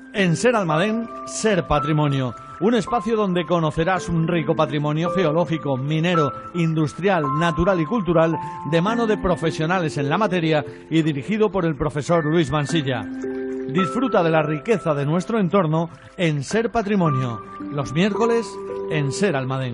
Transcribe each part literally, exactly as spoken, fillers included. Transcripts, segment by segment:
En Ser Almadén, Ser Patrimonio, un espacio donde conocerás un rico patrimonio geológico, minero, industrial, natural y cultural de mano de profesionales en la materia y dirigido por el profesor Luis Mansilla. Disfruta de la riqueza de nuestro entorno en Ser Patrimonio, los miércoles en Ser Almadén.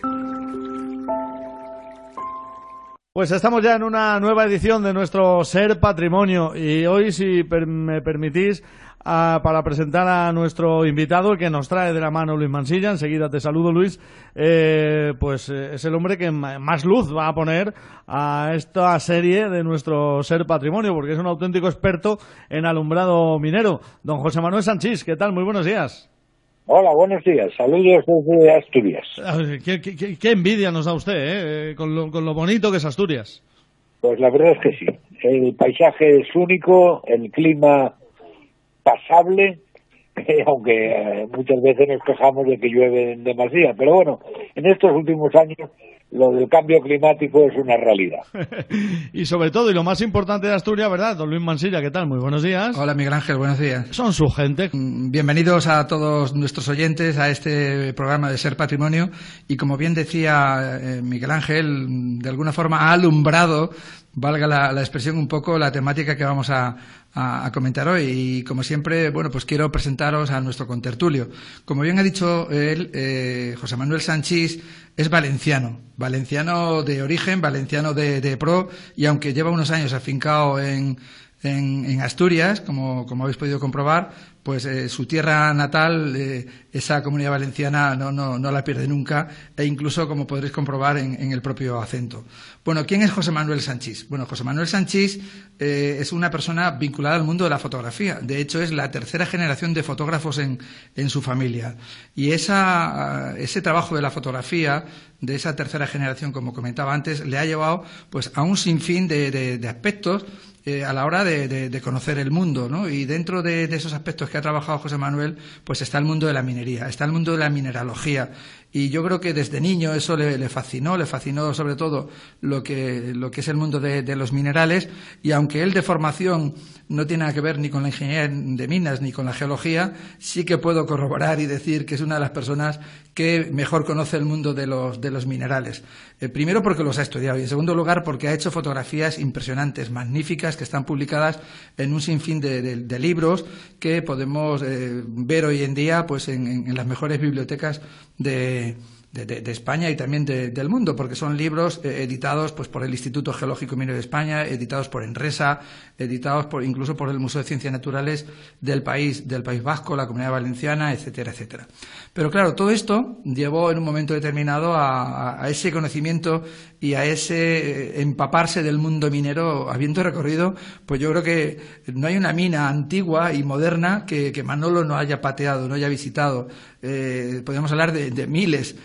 Pues estamos ya en una nueva edición de nuestro Ser Patrimonio y hoy, si per- me permitís, Uh, para presentar a nuestro invitado, el que nos trae de la mano Luis Mansilla. Enseguida te saludo, Luis. Eh, pues eh, es el hombre que más luz va a poner a esta serie de nuestro Ser Patrimonio, porque es un auténtico experto en alumbrado minero. Don José Manuel Sanchís, ¿qué tal? Muy buenos días. Hola, buenos días. Saludos desde Asturias. ¿Qué, qué, qué envidia nos da usted, eh? Con lo, con lo bonito que es Asturias. Pues la verdad es que sí. El paisaje es único, el clima pasable, eh, aunque eh, muchas veces nos quejamos de que llueve en demasía, pero bueno, en estos últimos años lo del cambio climático es una realidad. Y sobre todo, y lo más importante de Asturias, ¿verdad? Don Luis Mansilla, ¿qué tal? Muy buenos días. Hola, Miguel Ángel, buenos días. Son su gente. Bienvenidos a todos nuestros oyentes a este programa de Ser Patrimonio, y como bien decía eh, Miguel Ángel, de alguna forma ha alumbrado, valga la, la expresión, un poco la temática que vamos a, a, a comentar hoy. Y como siempre, bueno, pues quiero presentaros a nuestro contertulio. Como bien ha dicho él, eh, José Manuel Sanchís es valenciano, valenciano de origen, valenciano de, de pro, y aunque lleva unos años afincado en, en, en Asturias, como, como habéis podido comprobar, pues eh, su tierra natal, eh, esa Comunidad Valenciana, no, no, no la pierde nunca, e incluso, como podréis comprobar, en, en el propio acento. Bueno, ¿quién es José Manuel Sanchís? Bueno, José Manuel Sanchís eh, es una persona vinculada al mundo de la fotografía. De hecho, es la tercera generación de fotógrafos en, en su familia. Y esa, ese trabajo de la fotografía, de esa tercera generación, como comentaba antes, le ha llevado pues a un sinfín de, de, de aspectos Eh, a la hora de, de, de conocer el mundo, ¿no? Y dentro de, de esos aspectos que ha trabajado José Manuel, pues está el mundo de la minería, está el mundo de la mineralogía. Y yo creo que desde niño eso le, le fascinó, le fascinó sobre todo lo que, lo que es el mundo de, de los minerales. Y aunque él de formación no tiene nada que ver ni con la ingeniería de minas ni con la geología, sí que puedo corroborar y decir que es una de las personas que mejor conoce el mundo de los, de los minerales. Eh, primero porque los ha estudiado, y en segundo lugar porque ha hecho fotografías impresionantes, magníficas, que están publicadas en un sinfín de, de, de libros que podemos eh, ver hoy en día pues en, en, en las mejores bibliotecas de, de, de, de España y también de, del mundo, porque son libros eh, editados pues por el Instituto Geológico y Minero de España, editados por Enresa, editados por, incluso por el Museo de Ciencias Naturales del país, del País Vasco, la Comunidad Valenciana, etcétera, etcétera. Pero claro, todo esto llevó en un momento determinado a, a, a ese conocimiento y a ese empaparse del mundo minero, habiendo recorrido, pues yo creo que no hay una mina antigua y moderna que, que Manolo no haya pateado, no haya visitado. Eh, podemos hablar de, de miles,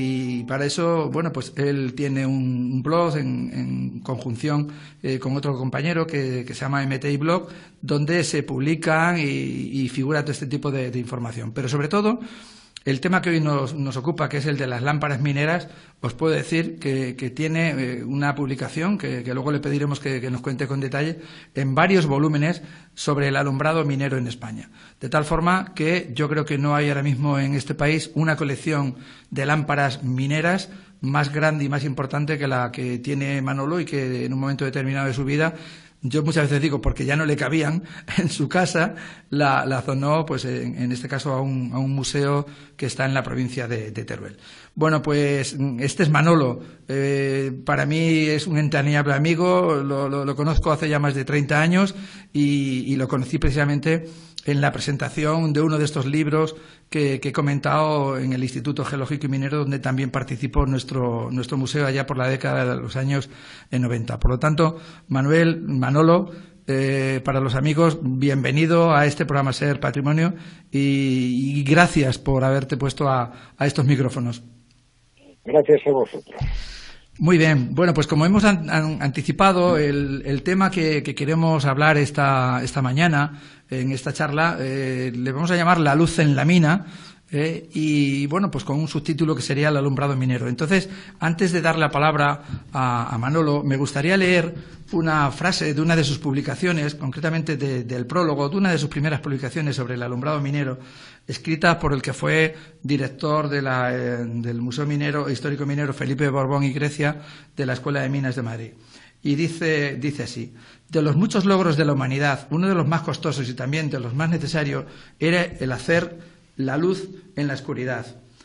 y para eso, bueno, pues él tiene un, un blog en, en conjunción eh, con otro compañero que, que se llama M T I Blog, donde se publican y, y figura todo este tipo de, de información. Pero sobre todo, el tema que hoy nos, nos ocupa, que es el de las lámparas mineras, os puedo decir que, que tiene eh, una publicación que, que luego le pediremos que, que nos cuente con detalle, en varios volúmenes sobre el alumbrado minero en España. De tal forma que yo creo que no hay ahora mismo en este país una colección de lámparas mineras más grande y más importante que la que tiene Manolo, y que en un momento determinado de su vida, yo muchas veces digo, porque ya no le cabían en su casa, la, la zonó, pues en, en este caso, a un, a un museo que está en la provincia de, de Teruel. Bueno, pues este es Manolo. Eh, para mí es un entrañable amigo, lo, lo, lo conozco hace ya más de treinta años y, y lo conocí precisamente en la presentación de uno de estos libros que, que he comentado en el Instituto Geológico y Minero, donde también participó nuestro, nuestro museo allá por la década de los años noventa. Por lo tanto, Manuel, Manolo, eh, para los amigos, bienvenido a este programa Ser Patrimonio, y, y gracias por haberte puesto a, a estos micrófonos. Gracias a vosotros. Muy bien. Bueno, pues como hemos an an anticipado, el, el tema que, que queremos hablar esta, esta mañana en esta charla eh, le vamos a llamar la luz en la mina. eh, y bueno, pues con un subtítulo que sería el alumbrado minero. Entonces, antes de dar la palabra a, a Manolo, me gustaría leer una frase de una de sus publicaciones, concretamente de, del prólogo, de una de sus primeras publicaciones sobre el alumbrado minero, escrita por el que fue director de la, eh, del Museo Minero, Histórico Minero Felipe de Borbón y Grecia de la Escuela de Minas de Madrid. Y dice, dice así: de los muchos logros de la humanidad, uno de los más costosos y también de los más necesarios era el hacer la luz en la oscuridad.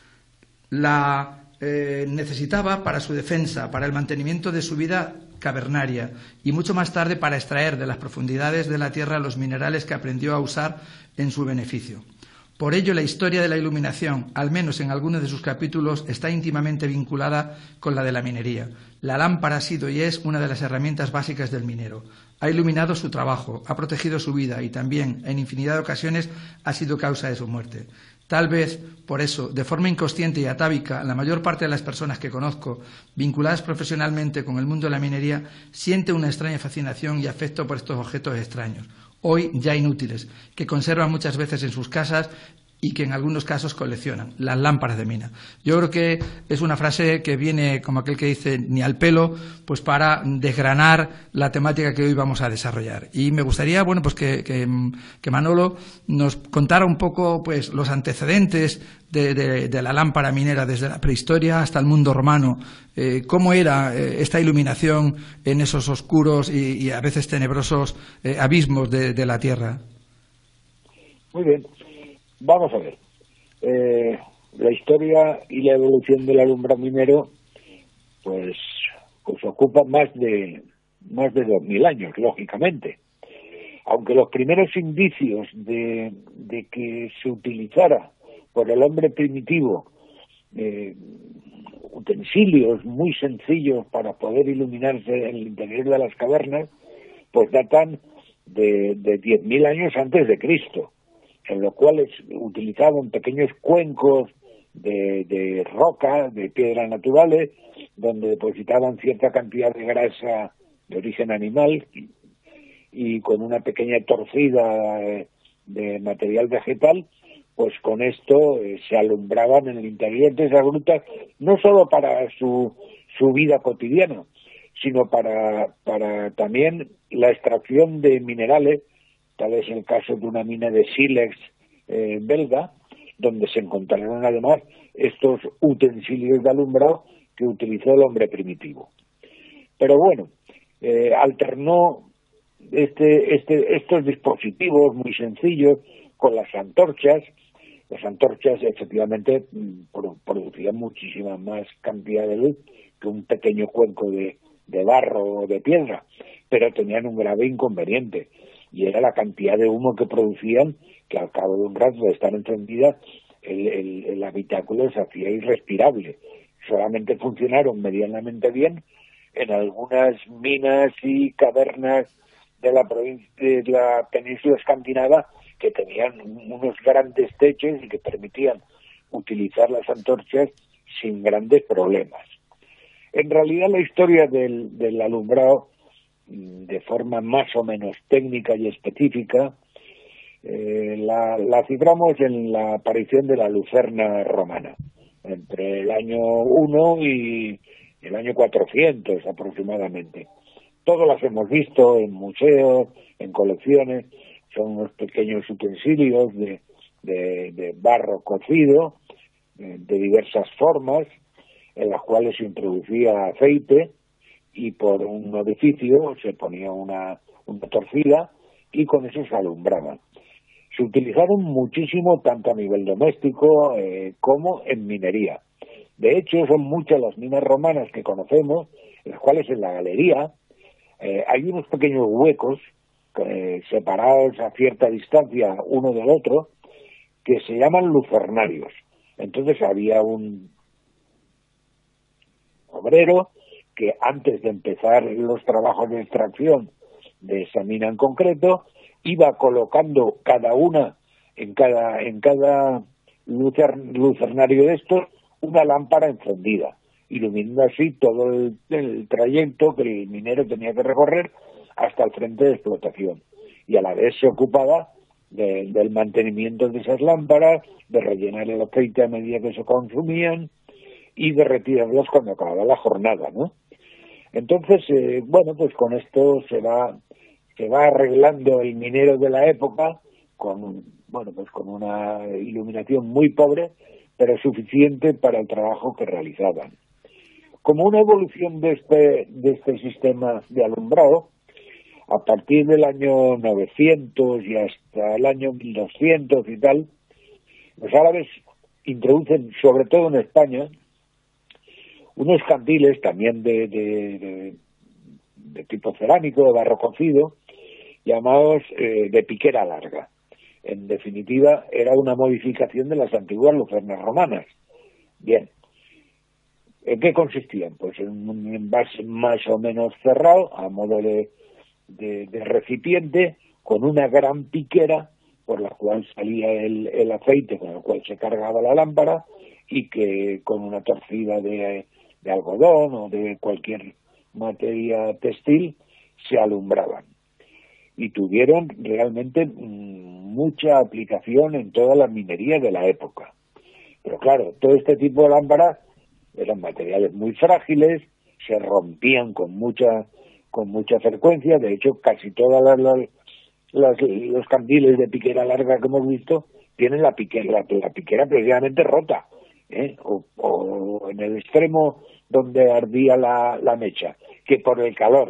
La eh, necesitaba para su defensa, para el mantenimiento de su vida cavernaria y mucho más tarde para extraer de las profundidades de la tierra los minerales que aprendió a usar en su beneficio. Por ello, la historia de la iluminación, al menos en algunos de sus capítulos, está íntimamente vinculada con la de la minería. La lámpara ha sido y es una de las herramientas básicas del minero. Ha iluminado su trabajo, ha protegido su vida y también, en infinidad de ocasiones, ha sido causa de su muerte. Tal vez, por eso, de forma inconsciente y atávica, la mayor parte de las personas que conozco, vinculadas profesionalmente con el mundo de la minería, siente una extraña fascinación y afecto por estos objetos extraños, hoy ya inútiles, que conservan muchas veces en sus casas y que en algunos casos coleccionan, las lámparas de mina. Yo creo que es una frase que viene, como aquel que dice, ni al pelo, pues para desgranar la temática que hoy vamos a desarrollar. Y me gustaría, bueno, pues que, que, que Manolo nos contara un poco, pues, los antecedentes de, de, de la lámpara minera desde la prehistoria hasta el mundo romano. Eh, cómo era eh, esta iluminación en esos oscuros y, y a veces tenebrosos eh, abismos de, de la tierra. Muy bien. Vamos a ver, eh, la historia y la evolución del alumbrado minero, pues, pues ocupa más de más de dos mil años, lógicamente. Aunque los primeros indicios de, de que se utilizara por el hombre primitivo eh, utensilios muy sencillos para poder iluminarse en el interior de las cavernas, pues datan de, de diez mil años antes de Cristo, en los cuales utilizaban pequeños cuencos de, de roca, de piedras naturales, donde depositaban cierta cantidad de grasa de origen animal y, y con una pequeña torcida de, de material vegetal, pues con esto eh, se alumbraban en el interior de esas grutas, no solo para su, su vida cotidiana, sino para, para también la extracción de minerales. Tal es el caso de una mina de sílex eh, belga, donde se encontraron además estos utensilios de alumbrado que utilizó el hombre primitivo. Pero bueno, eh, alternó este, este, estos dispositivos muy sencillos con las antorchas. Las antorchas efectivamente producían muchísima más cantidad de luz que un pequeño cuenco de, de barro o de piedra, pero tenían un grave inconveniente, y era la cantidad de humo que producían, que al cabo de un rato de estar encendidas, el, el, el habitáculo se hacía irrespirable. Solamente funcionaron medianamente bien en algunas minas y cavernas de la provincia, de la península escandinava, que tenían unos grandes techos y que permitían utilizar las antorchas sin grandes problemas. En realidad, la historia del, del alumbrado, de forma más o menos técnica y específica, eh, la, la ciframos en la aparición de la lucerna romana, entre el año uno y el año cuatrocientos aproximadamente. Todas las hemos visto en museos, en colecciones. Son unos pequeños utensilios de, de, de barro cocido, eh, de diversas formas, en las cuales se introducía aceite, y por un orificio se ponía una, una torcida y con eso se alumbraban. Se utilizaron muchísimo tanto a nivel doméstico eh, como en minería. De hecho, son muchas las minas romanas que conocemos, en las cuales en la galería eh, hay unos pequeños huecos eh, separados a cierta distancia uno del otro, que se llaman lucernarios. Entonces había un obrero que antes de empezar los trabajos de extracción de esa mina en concreto, iba colocando cada una, en cada, en cada lucer, lucernario de estos, una lámpara encendida, iluminando así todo el, el trayecto que el minero tenía que recorrer hasta el frente de explotación. Y a la vez se ocupaba de, del mantenimiento de esas lámparas, de rellenar el aceite a medida que se consumían y de retirarlos cuando acababa la jornada, ¿no? Entonces, eh, bueno, pues con esto se va se va arreglando el minero de la época con, bueno, pues con una iluminación muy pobre, pero suficiente para el trabajo que realizaban. Como una evolución de este de este sistema de alumbrado, a partir del año novecientos y hasta el año mil doscientos y tal, los árabes introducen, sobre todo en España, unos candiles también de, de, de, de tipo cerámico, de barro cocido, llamados eh, de piquera larga. En definitiva, era una modificación de las antiguas lucernas romanas. Bien, ¿en qué consistían? Pues en un envase más o menos cerrado, a modo de, de, de recipiente, con una gran piquera por la cual salía el, el aceite con el cual se cargaba la lámpara y que con una torcida de, de algodón o de cualquier materia textil se alumbraban. Y tuvieron realmente mmm, mucha aplicación en toda la minería de la época. Pero claro, todo este tipo de lámparas eran materiales muy frágiles, se rompían con mucha con mucha frecuencia. De hecho, casi todas las, las, las los candiles de piquera larga que hemos visto tienen la piquera, la, la piquera precisamente rota, ¿eh? o, o en el extremo donde ardía la, la mecha, que por el calor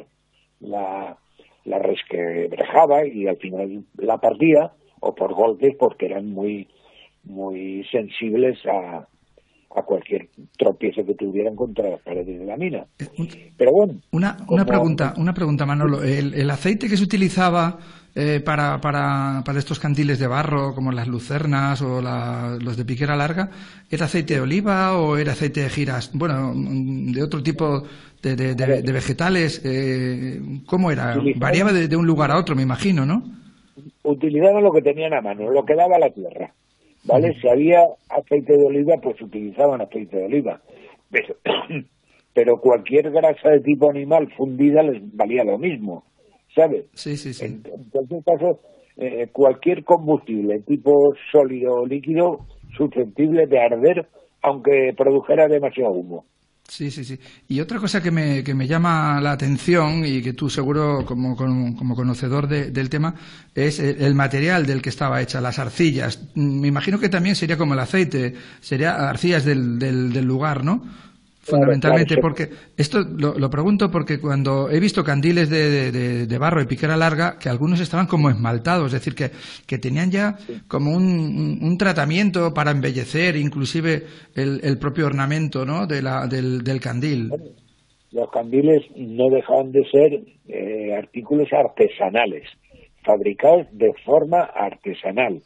la la resquebrajaba y al final la partía, o por golpes porque eran muy muy sensibles a, a cualquier tropiezo que tuvieran contra las paredes de la mina. Pero bueno, una, una como... pregunta, una pregunta, Manolo. El, el aceite que se utilizaba eh, para, para, para estos candiles de barro, como las lucernas o la, los de piquera larga, ¿era aceite de oliva o era aceite de giras? Bueno, de otro tipo de, de, de, de vegetales. Eh, ¿Cómo era? Variaba de, de un lugar a otro, me imagino, ¿no? Utilizaban lo que tenían a mano, lo que daba la tierra, ¿vale? Uh-huh. Si había aceite de oliva, pues utilizaban aceite de oliva. Pero, pero cualquier grasa de tipo animal fundida les valía lo mismo, ¿sabes? Sí, sí, sí. En, en cualquier caso, eh, cualquier combustible tipo sólido o líquido susceptible de arder, aunque produjera demasiado humo. Sí, sí, sí. Y otra cosa que me, que me llama la atención y que tú seguro como, como, como conocedor de, del tema es el, el material del que estaba hecha, las arcillas. Me imagino que también sería como el aceite, sería arcillas del, del, del lugar, ¿no? Fundamentalmente, claro, claro, sí. Porque esto lo, lo pregunto porque cuando he visto candiles de, de, de barro de piquera larga, que algunos estaban como esmaltados, es decir, que, que tenían ya sí. como un, un tratamiento para embellecer, inclusive el, el propio ornamento, ¿no? de la, del, del candil. Los candiles no dejaban de ser eh, artículos artesanales, fabricados de forma artesanal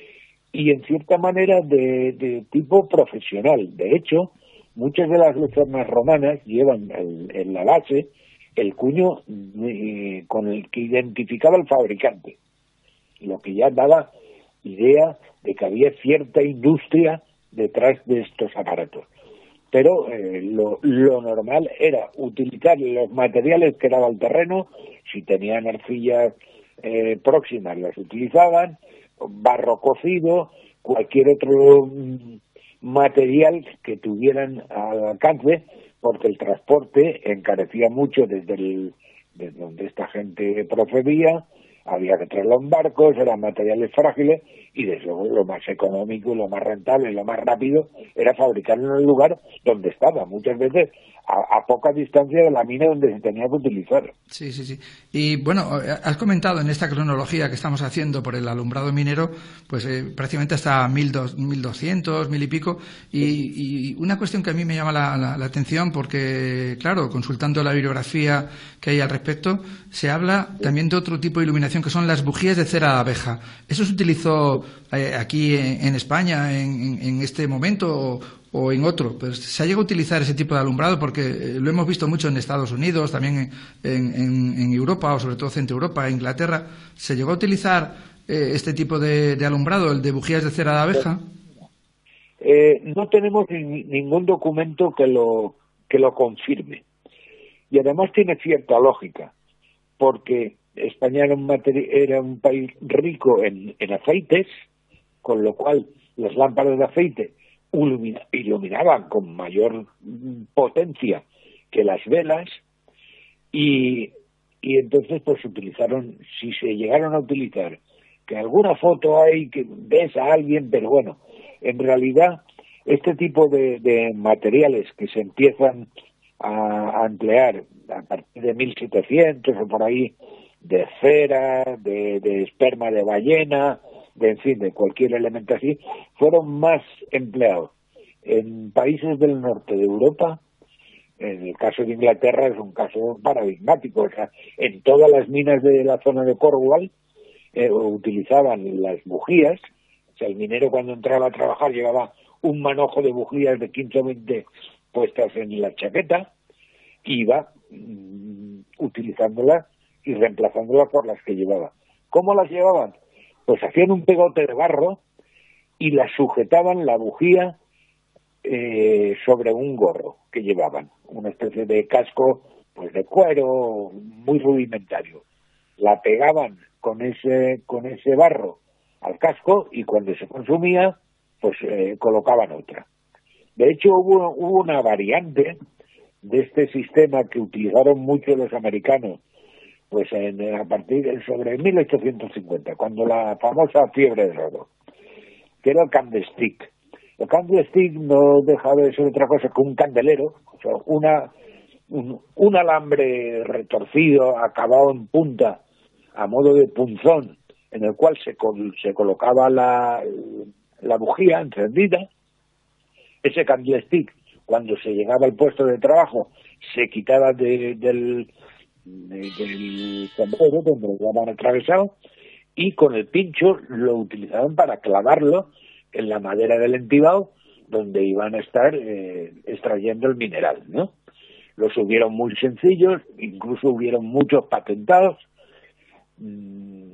y en cierta manera de, de tipo profesional. De hecho, muchas de las lucernas romanas llevan el, en la base el cuño eh, con el que identificaba el fabricante, lo que ya daba idea de que había cierta industria detrás de estos aparatos. Pero eh, lo, lo normal era utilizar los materiales que daba el terreno. Si tenían arcillas eh, próximas las utilizaban, barro cocido, cualquier otro mm, material que tuvieran al alcance, porque el transporte encarecía mucho desde, el, desde donde esta gente procedía, había que traerlo en barcos, eran materiales frágiles y desde luego lo más económico, lo más rentable, lo más rápido era fabricarlo en el lugar donde estaba, muchas veces a, a poca distancia de la mina donde se tenía que utilizar. Sí, sí, sí. Y bueno, has comentado en esta cronología que estamos haciendo por el alumbrado minero, pues eh, prácticamente hasta mil doscientos, mil y pico, y, y una cuestión que a mí me llama la, la, la atención porque, claro, consultando la bibliografía que hay al respecto, se habla también de otro tipo de iluminación que son las bujías de cera de abeja. ¿Eso se utilizó eh, aquí en, en España en, en, en este momento o, o en otro? Pues se ha llegado a utilizar ese tipo de alumbrado porque eh, lo hemos visto mucho en Estados Unidos, también en, en, en Europa o sobre todo Centro Europa, Inglaterra. ¿Se llegó a utilizar eh, este tipo de, de alumbrado, el de bujías de cera de abeja? Eh, no tenemos ni, ningún documento que lo que lo confirme y además tiene cierta lógica porque España era un, era un país rico en, en aceites, con lo cual las lámparas de aceite iluminaban con mayor potencia que las velas, y, y entonces pues utilizaron, si se llegaron a utilizar, que alguna foto hay que ves a alguien, pero bueno, en realidad este tipo de, de materiales que se empiezan a, a emplear a partir de mil setecientos o por ahí, de cera, de, de esperma de ballena, de en fin, de cualquier elemento así, fueron más empleados en países del norte de Europa. En el caso de Inglaterra es un caso paradigmático, o sea, en todas las minas de la zona de Cornwall eh, utilizaban las bujías. O sea, el minero cuando entraba a trabajar llevaba un manojo de bujías de quince o veinte puestas en la chaqueta, y iba mmm, utilizándolas y reemplazándolas por las que llevaba. ¿Cómo las llevaban? Pues hacían un pegote de barro y las sujetaban la bujía eh, sobre un gorro que llevaban, una especie de casco pues de cuero muy rudimentario. La pegaban con ese con ese barro al casco y cuando se consumía pues eh, colocaban otra. De hecho hubo, hubo una variante de este sistema que utilizaron mucho los americanos pues en, a partir de sobre mil ochocientos cincuenta, cuando la famosa fiebre del oro, que era el candlestick. El candlestick no deja de ser otra cosa que un candelero, o sea, una, un, un alambre retorcido, acabado en punta, a modo de punzón, en el cual se, col, se colocaba la, la bujía encendida. Ese candlestick, cuando se llegaba al puesto de trabajo, se quitaba de, del... De, del sombrero donde lo habían atravesado, y con el pincho lo utilizaban para clavarlo en la madera del entibado donde iban a estar eh, extrayendo el mineral, ¿no? Los hubieron muy sencillos, incluso hubieron muchos patentados, mmm,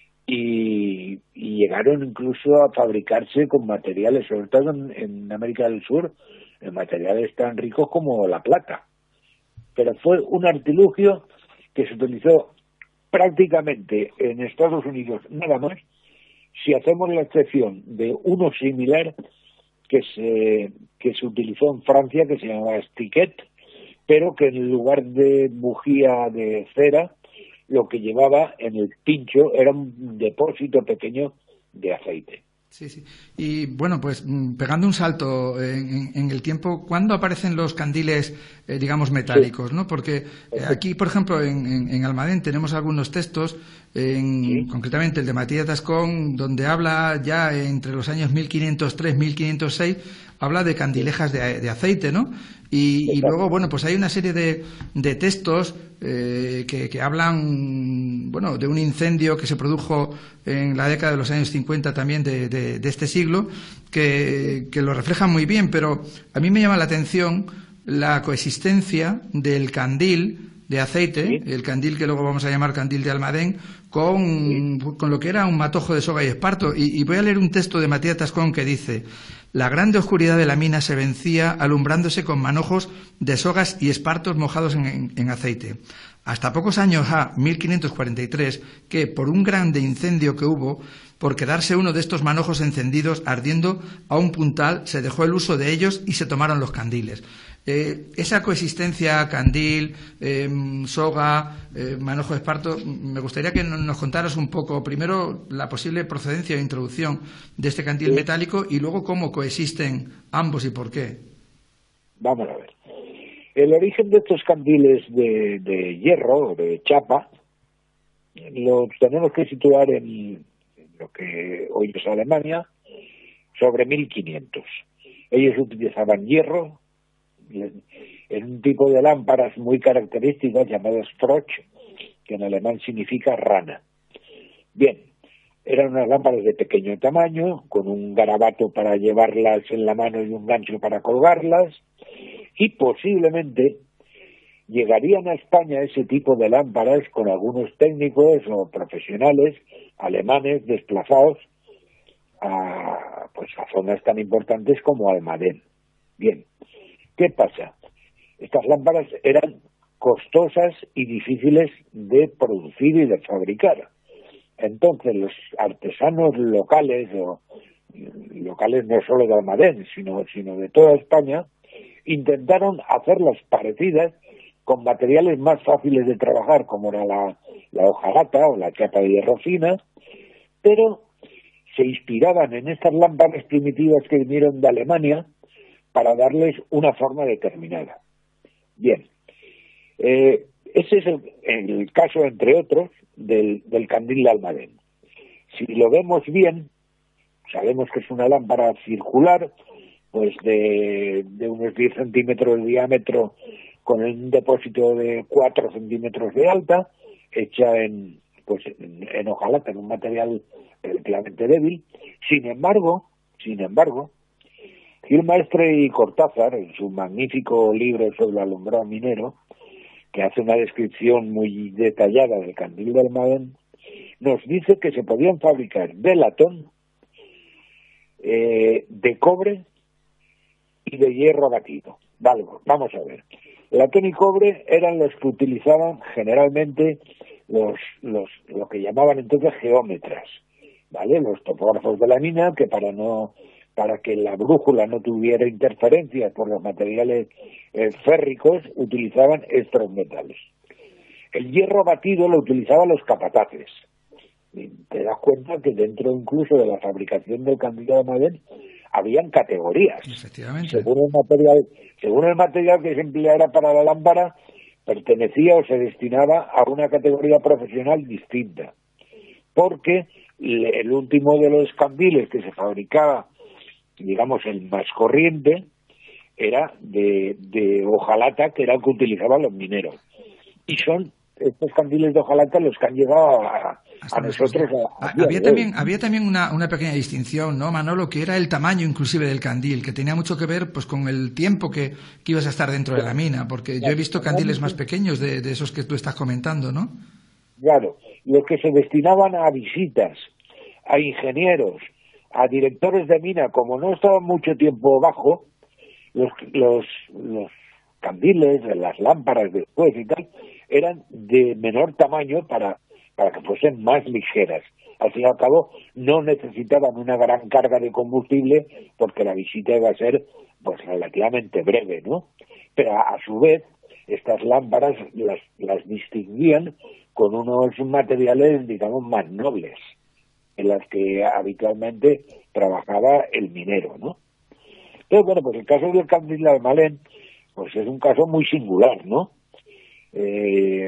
y, y llegaron incluso a fabricarse con materiales, sobre todo en, en América del Sur, en materiales tan ricos como la plata. Pero fue un artilugio que se utilizó prácticamente en Estados Unidos nada más, si hacemos la excepción de uno similar que se que se utilizó en Francia, que se llamaba Stiquet, pero que en lugar de bujía de cera, lo que llevaba en el pincho era un depósito pequeño de aceite. Sí, sí. Y bueno, pues pegando un salto en, en el tiempo, ¿cuándo aparecen los candiles, eh, digamos, metálicos? Sí. ¿No? Porque eh, aquí, por ejemplo, en, en, en Almadén tenemos algunos textos, en, sí. concretamente el de Matías Tascón, donde habla ya entre los años mil quinientos tres, mil quinientos seis, habla de candilejas de, de aceite, ¿no? Y, y luego, bueno, pues hay una serie de, de textos eh, que, que hablan, bueno, de un incendio que se produjo en la década de los años cincuenta también de, de, de este siglo, que, que lo reflejan muy bien, pero a mí me llama la atención la coexistencia del candil de aceite, sí. el candil que luego vamos a llamar candil de Almadén, con, sí. con lo que era un matojo de soga y esparto. Y, y voy a leer un texto de Matías Tascón que dice: la grande oscuridad de la mina se vencía alumbrándose con manojos de sogas y espartos mojados en, en, en aceite. Hasta pocos años a mil quinientos cuarenta y tres, que por un grande incendio que hubo, por quedarse uno de estos manojos encendidos ardiendo a un puntal, se dejó el uso de ellos y se tomaron los candiles. Eh, esa coexistencia candil, eh, soga, eh, manojo de esparto, me gustaría que nos contaras un poco, primero, la posible procedencia o introducción de este candil sí. metálico, y luego cómo coexisten ambos y por qué. Vamos a ver. El origen de estos candiles de, de hierro, de chapa, los tenemos que situar en lo que hoy es Alemania, sobre mil quinientos. Ellos utilizaban hierro en un tipo de lámparas muy características llamadas Frosch, que en alemán significa rana. Bien, eran unas lámparas de pequeño tamaño, con un garabato para llevarlas en la mano y un gancho para colgarlas, y posiblemente llegarían a España ese tipo de lámparas con algunos técnicos o profesionales alemanes desplazados a, pues, a zonas tan importantes como Almadén. Bien, ¿qué pasa? Estas lámparas eran costosas y difíciles de producir y de fabricar. Entonces los artesanos locales, o locales no solo de Almadén, sino, sino de toda España, intentaron hacerlas parecidas con materiales más fáciles de trabajar, como era la, la hojalata o la chapa de hierro fina, pero se inspiraban en estas lámparas primitivas que vinieron de Alemania para darles una forma determinada. Bien, eh, ese es el, el caso, entre otros, del, del candil de Almadén. Si lo vemos bien, sabemos que es una lámpara circular, pues de, de unos diez centímetros de diámetro, con un depósito de cuatro centímetros de alta, hecha en, pues en, en hojalata, en un material relativamente débil. Sin embargo, sin embargo, Gilmaestre y Cortázar, en su magnífico libro sobre el alumbrado minero, que hace una descripción muy detallada del candil de Almadén, nos dice que se podían fabricar de latón, eh, de cobre y de hierro batido. Vale, vamos a ver. Latón y cobre eran los que utilizaban generalmente los, los lo que llamaban entonces geómetras, ¿vale? Los topógrafos de la mina, que para no para que la brújula no tuviera interferencias por los materiales eh, férricos, utilizaban estos metales. El hierro batido lo utilizaban los capataces. Y te das cuenta que dentro incluso de la fabricación del candil de Almadén habían categorías. Efectivamente. Según el material, según el material que se empleara para la lámpara, pertenecía o se destinaba a una categoría profesional distinta. Porque el último de los candiles que se fabricaba, digamos el más corriente, era de, de hojalata, que era el que utilizaban los mineros. Y son estos candiles de hojalata los que han llegado a, a nosotros. A, a había, también, había también una, una pequeña distinción, ¿no, Manolo? Que era el tamaño inclusive del candil, que tenía mucho que ver pues con el tiempo que, que ibas a estar dentro de la mina, porque yo he visto candiles más pequeños de, de esos que tú estás comentando, ¿no? Claro, los que se destinaban a visitas, a ingenieros, a directores de mina, como no estaban mucho tiempo bajo, los, los, los candiles, las lámparas después y tal, eran de menor tamaño para, para que fuesen más ligeras. Al fin y al cabo, no necesitaban una gran carga de combustible porque la visita iba a ser pues relativamente breve, ¿no? Pero a, a su vez, estas lámparas las, las distinguían con unos materiales, digamos, más nobles, en las que habitualmente trabajaba el minero, ¿no? Entonces, bueno, pues el caso del candil de Almadén, pues es un caso muy singular, ¿no? Eh,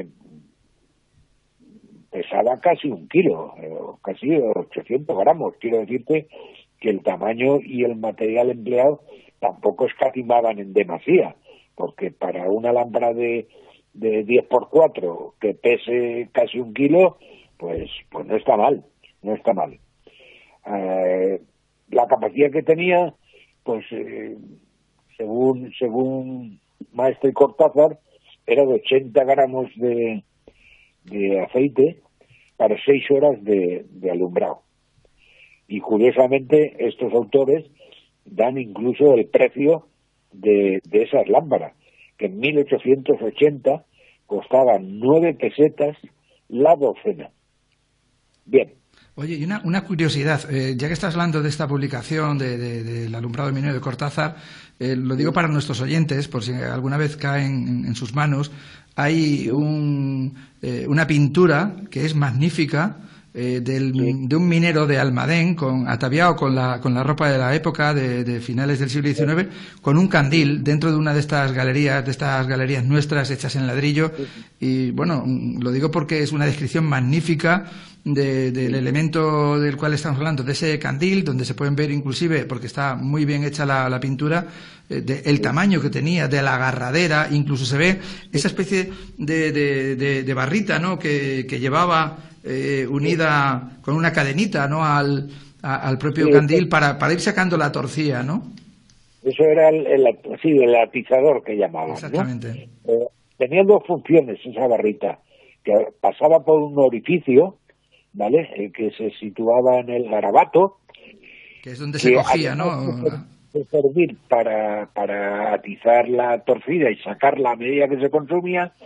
pesaba casi un kilo, eh, casi ochocientos gramos. Quiero decirte que el tamaño y el material empleado tampoco escatimaban en demasía, porque para una lámpara de, de diez por cuatro que pese casi un kilo, pues, pues no está mal, no está mal. Eh, la capacidad que tenía, pues eh, según según Maestre Cortázar, era de ochenta gramos de, de aceite para seis horas de, de alumbrado. Y curiosamente estos autores dan incluso el precio de, de esas lámparas, que en mil ochocientos ochenta costaban nueve pesetas la docena. Bien. Oye, y una, una curiosidad, eh, ya que estás hablando de esta publicación del de, de, de alumbrado minero de Cortázar, eh, lo digo para nuestros oyentes, por si alguna vez caen en, en sus manos, hay un, eh, una pintura que es magnífica, eh, del, de un minero de Almadén, con, ataviado con la, con la ropa de la época, de, de finales del siglo diecinueve, con un candil dentro de una de estas galerías, de estas galerías nuestras hechas en ladrillo. Y bueno, lo digo porque es una descripción magnífica de, del elemento del cual estamos hablando, de ese candil, donde se pueden ver inclusive, porque está muy bien hecha la, la pintura, eh, de, el tamaño que tenía, de la agarradera, incluso se ve esa especie de, de, de, de barrita, ¿no?, que, que llevaba eh, unida con una cadenita, ¿no?, al, a, al propio sí, candil para, para ir sacando la torcilla, ¿no? Eso era el, el, sí, el atizador que llamaban, exactamente, ¿no? Eh, tenía dos funciones esa barrita, que pasaba por un orificio, ¿vale?, el que se situaba en el garabato, que es donde se cogía, ¿no?, de servir para, para atizar la torcida y sacarla a medida que se consumía,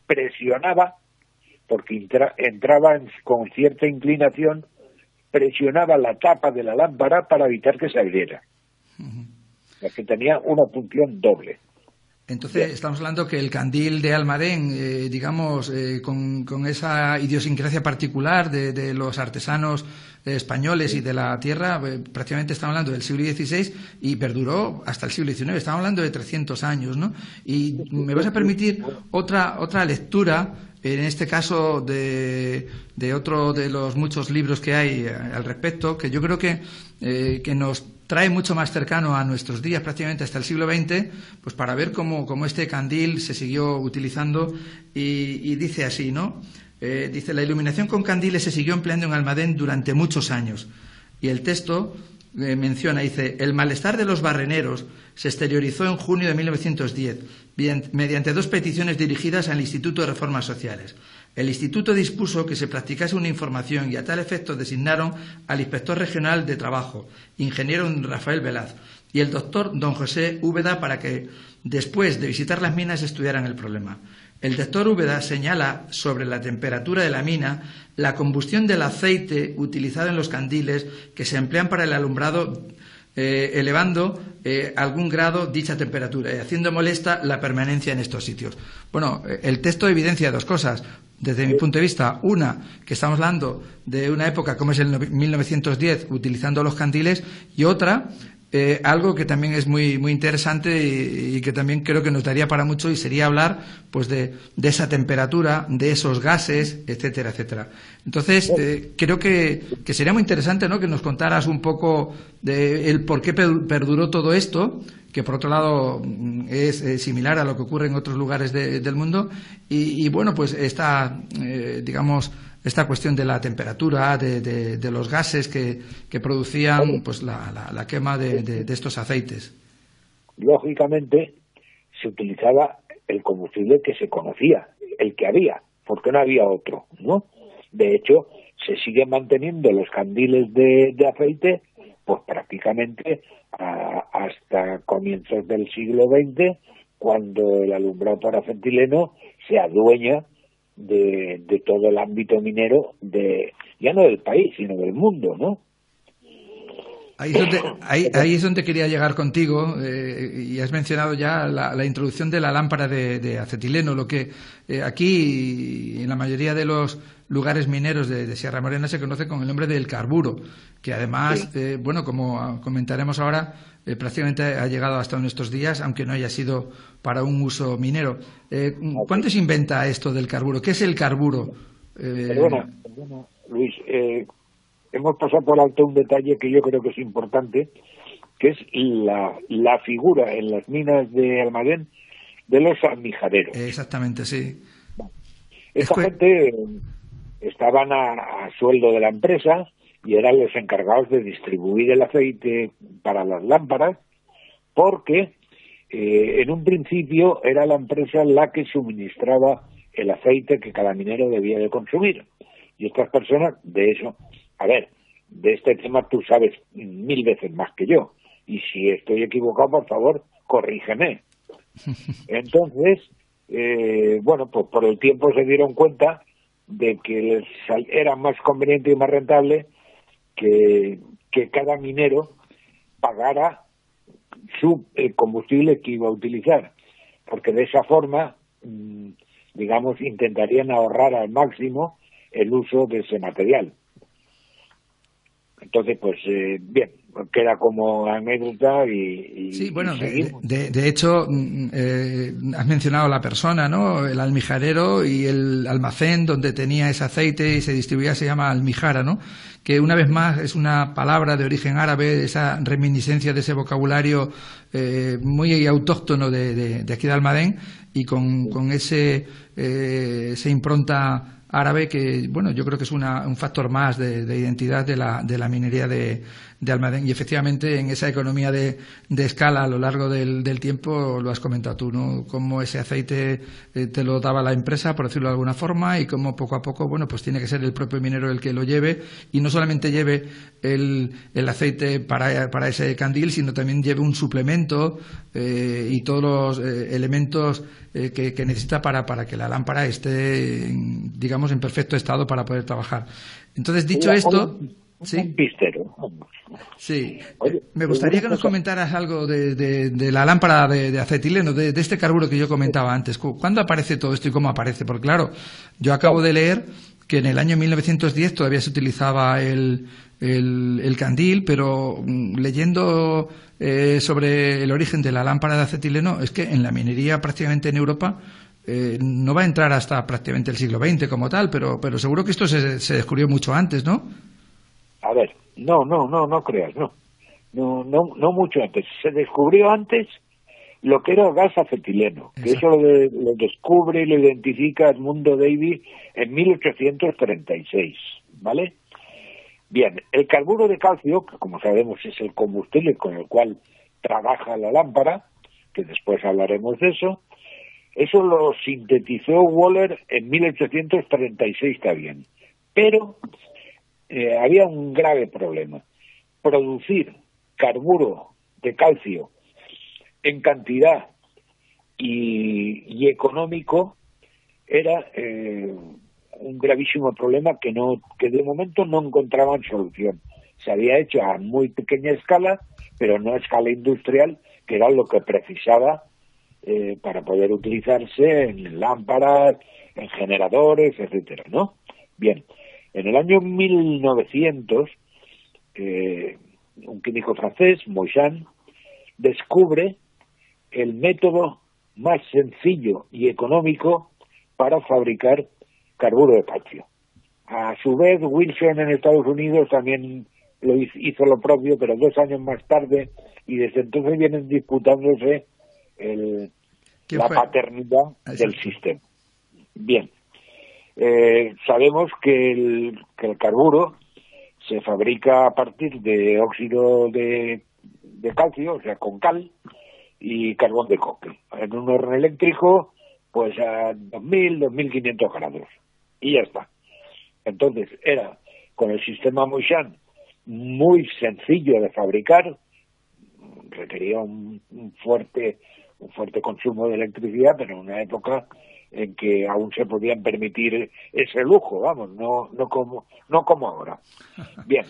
presionaba, porque entra, entraba en, con cierta inclinación, presionaba la tapa de la lámpara para evitar que se abriera. Uh-huh. O sea, que tenía una función doble. Entonces, Bien. Estamos hablando que el candil de Almadén, eh, digamos, eh, con, con esa idiosincrasia particular de, de los artesanos eh, españoles y de la tierra, eh, prácticamente estamos hablando del siglo dieciséis y perduró hasta el siglo diecinueve. Estamos hablando de trescientos años, ¿no? Y me vas a permitir otra, otra lectura, en este caso de, de otro de los muchos libros que hay al respecto, que yo creo que, eh, que nos trae mucho más cercano a nuestros días, prácticamente hasta el siglo veinte, pues para ver cómo, cómo este candil se siguió utilizando y, y dice así, ¿no? Eh, dice, la iluminación con candiles se siguió empleando en Almadén durante muchos años. Y el texto eh, menciona, dice, el malestar de los barreneros se exteriorizó en junio de mil novecientos diez mediante dos peticiones dirigidas al Instituto de Reformas Sociales. El Instituto dispuso que se practicase una información y a tal efecto designaron al Inspector Regional de Trabajo, ingeniero Rafael Velaz, y el doctor don José Úbeda para que, después de visitar las minas, estudiaran el problema. El doctor Úbeda señala sobre la temperatura de la mina la combustión del aceite utilizado en los candiles que se emplean para el alumbrado, eh, elevando eh, algún grado dicha temperatura y haciendo molesta la permanencia en estos sitios. Bueno, el texto evidencia dos cosas. Desde mi punto de vista, una, que estamos hablando de una época como es el mil novecientos diez, utilizando los candiles, y otra, eh, algo que también es muy muy interesante y, y que también creo que nos daría para mucho, y sería hablar pues de, de esa temperatura, de esos gases, etcétera, etcétera. Entonces, eh, creo que, que sería muy interesante, ¿no?, que nos contaras un poco de el por qué perduró todo esto, que por otro lado es eh, similar a lo que ocurre en otros lugares de, del mundo, y, y bueno, pues esta, eh, digamos, esta cuestión de la temperatura, de, de, de los gases que, que producían pues la, la, la quema de, de, de estos aceites. Lógicamente se utilizaba el combustible que se conocía, el que había, porque no había otro, ¿no? De hecho, se siguen manteniendo los candiles de, de aceite, pues prácticamente a, hasta comienzos del siglo veinte, cuando el alumbrado paracentileno se adueña de, de todo el ámbito minero, de ya no del país, sino del mundo, ¿no? Ahí es donde, ahí, ahí es donde quería llegar contigo, eh, y has mencionado ya la, la introducción de la lámpara de, de acetileno, lo que eh, aquí en la mayoría de los lugares mineros de, de Sierra Morena se conoce con el nombre del carburo, que además, sí. eh, bueno, como comentaremos ahora, eh, prácticamente ha llegado hasta nuestros días, aunque no haya sido para un uso minero. Eh, ¿Cuándo se inventa esto del carburo? ¿Qué es el carburo? Eh, perdona, perdona, Luis, eh, hemos pasado por alto un detalle que yo creo que es importante, que es la, la figura en las minas de Almadén de los almijareros. Exactamente, sí. Esta es gente estaban a, a sueldo de la empresa y eran los encargados de distribuir el aceite para las lámparas, porque eh, en un principio era la empresa la que suministraba el aceite que cada minero debía de consumir. Y estas personas, de eso, a ver, de este tema tú sabes mil veces más que yo, y si estoy equivocado, por favor, corrígeme. Entonces, eh, bueno, pues por el tiempo se dieron cuenta de que les era más conveniente y más rentable que, que cada minero pagara su el combustible que iba a utilizar, porque de esa forma, digamos, intentarían ahorrar al máximo el uso de ese material. Entonces, pues, eh, bien, queda como anécdota y, y sí, bueno, y de, de, de hecho, eh, has mencionado la persona, ¿no? El almijarero y el almacén donde tenía ese aceite y se distribuía se llama almijara, ¿no? Que una vez más es una palabra de origen árabe, esa reminiscencia de ese vocabulario eh, muy autóctono de, de, de aquí de Almadén, y con, con ese eh, esa impronta árabe que, bueno, yo creo que es una, un factor más de, de identidad de la, de la minería de, de almacén. Y efectivamente, en esa economía de, de escala a lo largo del, del tiempo, lo has comentado tú, ¿no? Cómo ese aceite eh, te lo daba la empresa, por decirlo de alguna forma, y cómo poco a poco, bueno, pues tiene que ser el propio minero el que lo lleve, y no solamente lleve el, el aceite para, para ese candil, sino también lleve un suplemento eh, y todos los eh, elementos eh, que, que necesita para, para que la lámpara esté, en, digamos, en perfecto estado para poder trabajar. Entonces, dicho esto... ¿Sí? Un pistero. Sí. Oye, me gustaría que nos comentaras algo de, de, de la lámpara de, de acetileno, de, de este carburo que yo comentaba antes. ¿Cuándo aparece todo esto y cómo aparece? Porque claro, yo acabo de leer que en el año mil novecientos diez todavía se utilizaba el, el, el candil, pero leyendo eh, sobre el origen de la lámpara de acetileno, es que en la minería prácticamente en Europa eh, no va a entrar hasta prácticamente el siglo veinte como tal, pero, pero seguro que esto se, se descubrió mucho antes, ¿no? A ver, no, no, no, no creas, no. No, no, no mucho antes. Se descubrió antes lo que era el gas acetileno, Exacto. que eso lo, de, lo descubre y lo identifica Edmundo Davy en mil ochocientos treinta y seis, ¿vale? Bien, el carburo de calcio, que como sabemos es el combustible con el cual trabaja la lámpara, que después hablaremos de eso, eso lo sintetizó Wohler en mil ochocientos treinta y seis también, pero... Eh, había un grave problema. Producir carburo de calcio en cantidad y, y económico era eh, un gravísimo problema que no que de momento no encontraban solución. Se había hecho a muy pequeña escala, pero no a escala industrial, que era lo que precisaba eh, para poder utilizarse en lámparas, en generadores, etcétera, ¿no? Bien. En el año mil novecientos, eh, un químico francés, Moissan, descubre el método más sencillo y económico para fabricar carburo de calcio. A su vez, Wilson en Estados Unidos también lo hizo lo propio, pero dos años más tarde, y desde entonces vienen disputándose el, la paternidad del sistema. Bien. Eh, sabemos que el, que el carburo se fabrica a partir de óxido de, de calcio, o sea, con cal, y carbón de coque. En un horno eléctrico, pues a dos mil, dos mil quinientos grados. Y ya está. Entonces, era, con el sistema Moissan, muy sencillo de fabricar, requería un, un fuerte un fuerte consumo de electricidad, pero en una época en que aún se podían permitir ese lujo, vamos, no no como no como ahora. Bien,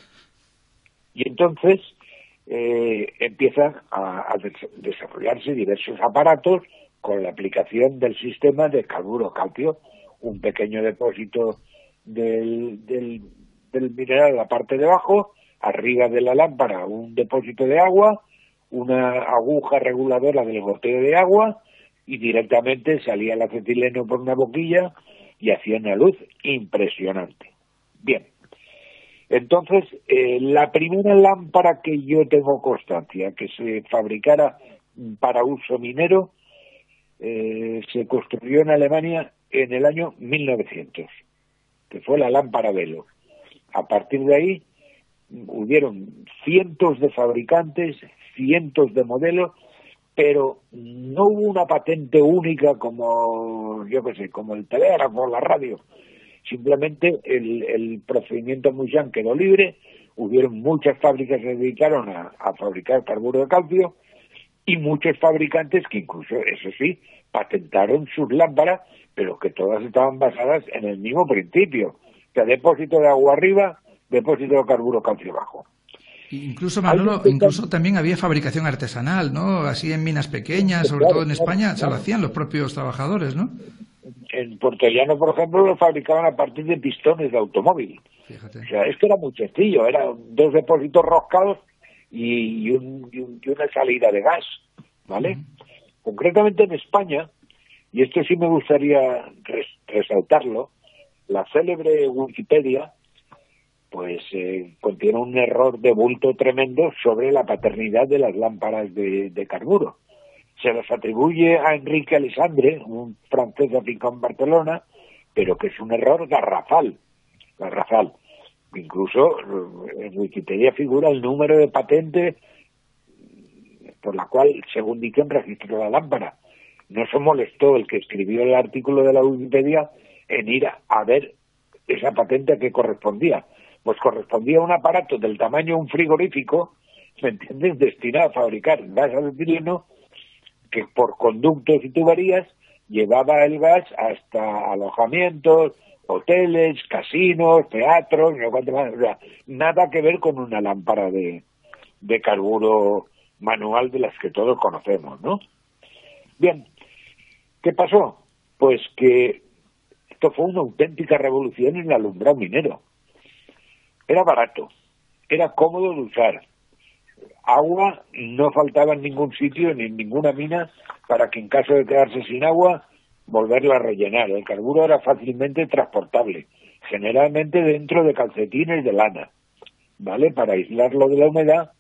y entonces eh, empiezan a, a des- desarrollarse diversos aparatos con la aplicación del sistema de carburo calcio, un pequeño depósito del, del, del mineral en la parte de abajo, arriba de la lámpara un depósito de agua, una aguja reguladora del goteo de agua, y directamente salía el acetileno por una boquilla y hacía una luz impresionante. Bien, entonces eh, la primera lámpara que yo tengo constancia que se fabricara para uso minero eh, se construyó en Alemania en el año mil novecientos, que fue la lámpara Velo. A partir de ahí hubieron cientos de fabricantes, cientos de modelos, pero no hubo una patente única como, yo qué sé, como el telégrafo o la radio. Simplemente el, el procedimiento Moissan quedó libre, hubieron muchas fábricas que se dedicaron a, a fabricar carburo de calcio y muchos fabricantes que incluso, eso sí, patentaron sus lámparas, pero que todas estaban basadas en el mismo principio. O sea, depósito de agua arriba, depósito de carburo calcio abajo. Incluso, Manolo, incluso también había fabricación artesanal, ¿no? Así en minas pequeñas, sobre claro, todo en claro, España, claro. se lo hacían los propios trabajadores, ¿no? En Puerto Llano, por ejemplo, lo fabricaban a partir de pistones de automóvil. Fíjate. O sea, esto era muy sencillo, eran dos depósitos roscados y, y, un, y, un, y una salida de gas, ¿vale? Uh-huh. Concretamente en España, y esto sí me gustaría res, resaltarlo, la célebre Wikipedia pues eh, contiene un error de bulto tremendo sobre la paternidad de las lámparas de, de carburo. Se los atribuye a Enrique Alessandre, un francés afincado en Barcelona, pero que es un error garrafal, garrafal. Incluso en Wikipedia figura el número de patente por la cual, según Dickens, registró la lámpara. No se molestó el que escribió el artículo de la Wikipedia en ir a, a ver esa patente a qué correspondía. Pues correspondía a un aparato del tamaño de un frigorífico, ¿me entiendes?, destinado a fabricar gas acetileno, que por conductos y tuberías llevaba el gas hasta alojamientos, hoteles, casinos, teatros, no cuánto más, o sea, nada que ver con una lámpara de, de carburo manual de las que todos conocemos, ¿no? Bien, ¿qué pasó? Pues que esto fue una auténtica revolución en el alumbrado minero. Era barato, era cómodo de usar. Agua no faltaba en ningún sitio ni en ninguna mina para que en caso de quedarse sin agua volverla a rellenar. El carburo era fácilmente transportable, generalmente dentro de calcetines de lana, ¿vale? Para aislarlo de la humedad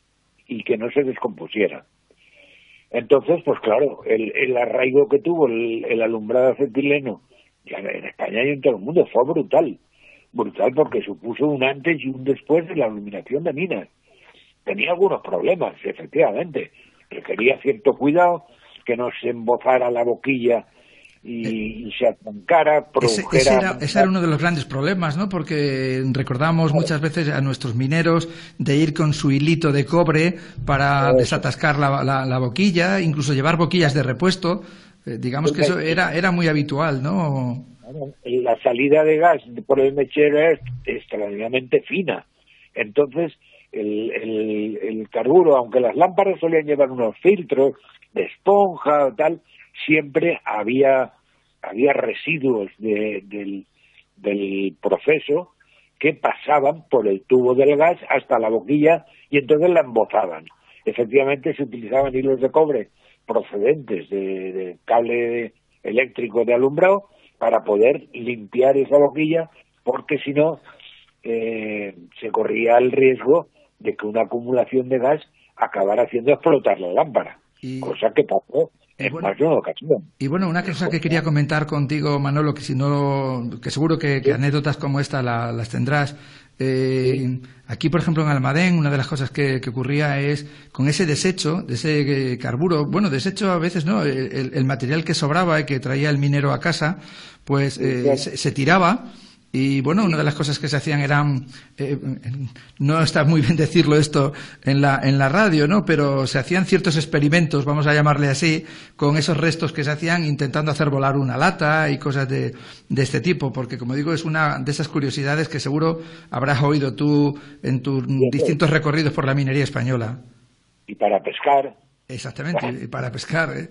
y que no se descompusiera. Entonces, pues claro, el, el arraigo que tuvo el, el alumbrado acetileno ya en España y en todo el mundo fue brutal. Brutal porque supuso un antes y un después de la iluminación de minas. Tenía algunos problemas, efectivamente. Requería cierto cuidado, que no se embozara la boquilla y, y se atrancara, produjera... Ese, ese, era, ese era uno de los grandes problemas, ¿no? Porque recordamos muchas veces a nuestros mineros de ir con su hilito de cobre para eso, desatascar la, la, la boquilla, incluso llevar boquillas de repuesto. Eh, digamos que eso era, era muy habitual, ¿no? La salida de gas por el mechero es extraordinariamente fina. Entonces, el, el, el carburo, aunque las lámparas solían llevar unos filtros de esponja o tal, siempre había había residuos de, del, del proceso que pasaban por el tubo del gas hasta la boquilla y entonces la embozaban. Efectivamente se utilizaban hilos de cobre procedentes de, de cable eléctrico de alumbrado para poder limpiar esa boquilla, porque si no eh, se corría el riesgo de que una acumulación de gas acabara haciendo explotar la lámpara, y... cosa que pasó en bueno, más de una ocasión. Y bueno, una cosa que quería comentar contigo, Manolo, que si no, que seguro que, que anécdotas como esta la, las tendrás. Eh, sí. Aquí, por ejemplo, en Almadén, una de las cosas que, que ocurría es con ese desecho, de ese carburo, bueno, desecho a veces no, el, el material que sobraba y que traía el minero a casa, pues eh, se, se tiraba. Y bueno, una de las cosas que se hacían eran, eh, no está muy bien decirlo esto en la, en la radio, ¿no? Pero se hacían ciertos experimentos, vamos a llamarle así, con esos restos que se hacían intentando hacer volar una lata y cosas de, de este tipo, porque como digo, es una de esas curiosidades que seguro habrás oído tú en tus distintos recorridos por la minería española. Y para pescar. Exactamente, y para pescar, ¿eh?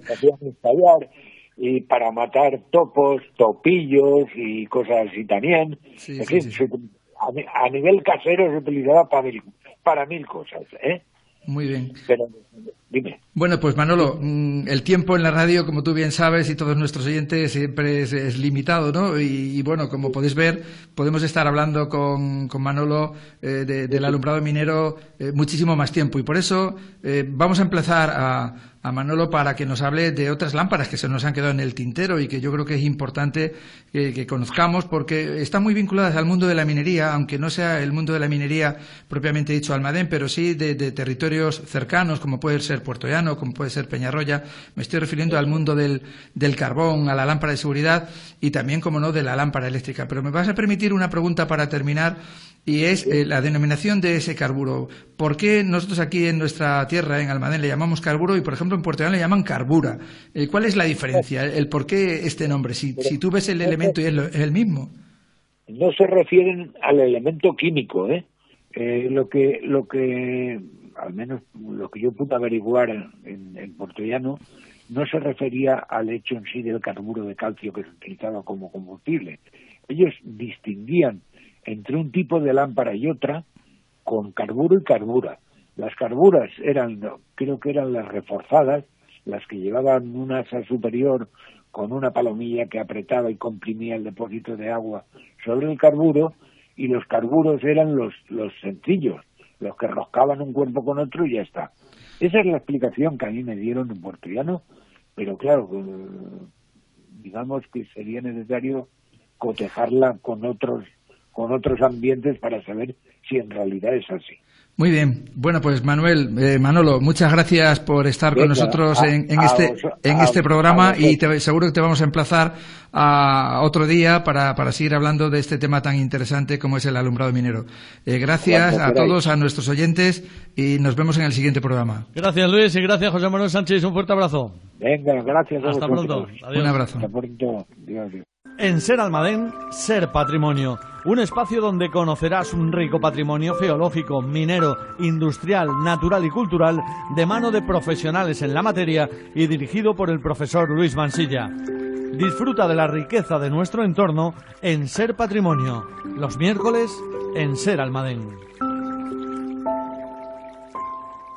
Y para matar topos, topillos y cosas así también. Sí, en sí, fin, sí. A, a nivel casero se utilizaba para mil, para mil cosas, ¿eh? Muy bien. Pero, dime. Bueno, pues Manolo, el tiempo en la radio, como tú bien sabes, y todos nuestros oyentes, siempre es, es limitado, ¿no? Y, y bueno, como podéis ver, podemos estar hablando con, con Manolo eh, de, del alumbrado minero eh, muchísimo más tiempo. Y por eso eh, vamos a empezar a, a Manolo para que nos hable de otras lámparas que se nos han quedado en el tintero y que yo creo que es importante que, que conozcamos porque están muy vinculadas al mundo de la minería, aunque no sea el mundo de la minería propiamente dicho Almadén, pero sí de, de territorios cercanos, como puede ser Puerto Llano, como puede ser Peñarroya. Me estoy refiriendo al mundo del, del carbón, a la lámpara de seguridad y también, como no, de la lámpara eléctrica. Pero me vas a permitir una pregunta para terminar y es eh, la denominación de ese carburo. ¿Por qué nosotros aquí en nuestra tierra, en Almadén, le llamamos carburo y, por ejemplo, en Puerto Llano le llaman carbura? Eh, ¿Cuál es la diferencia? ¿El por qué este nombre? Si, si tú ves el elemento y es, lo, es el mismo. No se refieren al elemento químico, ¿eh? Eh, lo que, lo que, al menos lo que yo pude averiguar en, en Puerto Llano, no se refería al hecho en sí del carburo de calcio que se utilizaba como combustible. Ellos distinguían entre un tipo de lámpara y otra con carburo y carbura. Las carburas eran, creo que eran las reforzadas, las que llevaban un asa superior con una palomilla que apretaba y comprimía el depósito de agua sobre el carburo, y los carburos eran los, los sencillos, los que roscaban un cuerpo con otro y ya está. Esa es la explicación que a mí me dieron en Puerto Llano, pero claro, digamos que sería necesario cotejarla con otros con otros ambientes para saber si en realidad es así. Muy bien. Bueno, pues Manuel, eh, Manolo, muchas gracias por estar Venga, con nosotros a, en, en a este vos, en a, este programa, a y te, seguro que te vamos a emplazar a otro día para, para seguir hablando de este tema tan interesante como es el alumbrado minero. Eh, gracias a todos, a nuestros oyentes, y nos vemos en el siguiente programa. Gracias, Luis, y gracias, José Manuel Sánchez. Un fuerte abrazo. Venga, gracias a Hasta vosotros. pronto. Adiós. Un abrazo. Hasta pronto. Dios, Dios. En Ser Almadén, Ser Patrimonio, un espacio donde conocerás un rico patrimonio geológico, minero, industrial, natural y cultural de mano de profesionales en la materia y dirigido por el profesor Luis Mansilla. Disfruta de la riqueza de nuestro entorno en Ser Patrimonio, los miércoles en Ser Almadén.